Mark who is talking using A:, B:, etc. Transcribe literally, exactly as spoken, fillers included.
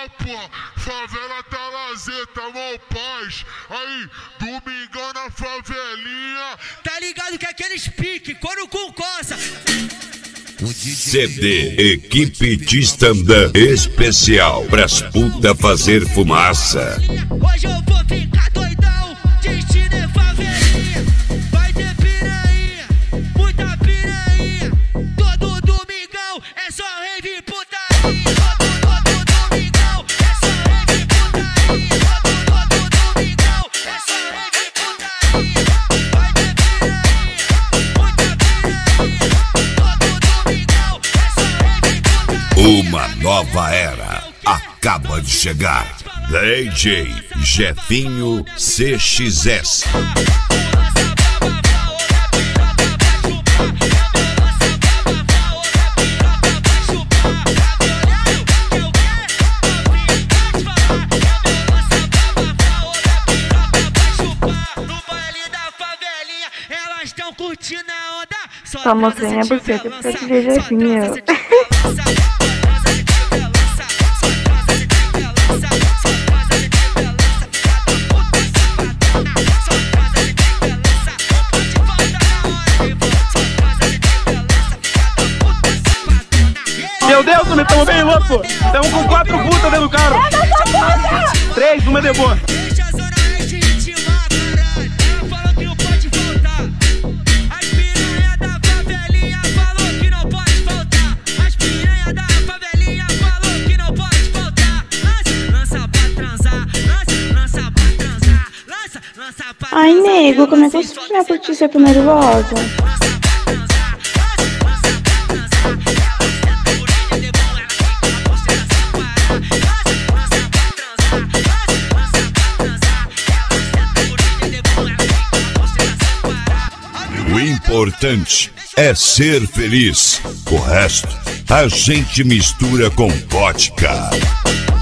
A: pô, favela tá lazer, tá mal paz. Aí, domingão na favelinha.
B: Tá ligado que aqueles pique, couro com coça.
C: C D Equipe de stand-up especial pras puta fazer fumaça.
B: Hoje eu vou ficar doidão, destino é favelinha. Vai ter piranha, muita piranha. Todo domingão é só rave putaria. Todo, todo domingão é só rave putaria. Todo, todo domingão é só reve putaria. Vai ter piranha, muita piranha. Todo domingão é só reve putaria.
C: Uma nova era acaba de chegar. D J Jefinho C X S.
B: Curtindo a onda.
D: Só mostrei minha buceta pra te ver, Jefinho.
E: Meu Deus, me tamo bem louco. Tamo com quatro putas dentro do carro. Três, uma é de boa.
B: Deixa a zona oeste ritmar, caralho. Ela falou que não pode faltar. As piranha da favelinha falou que não pode faltar. As piranha da favelinha falou que não pode faltar. Lança, lança pra transar. Lança, lança pra transar. Lança, lança pra transar.
D: Ai, nego, como é que eu sou minha notícia pro nervosa?
C: O importante é ser feliz. O resto a gente mistura com vodka.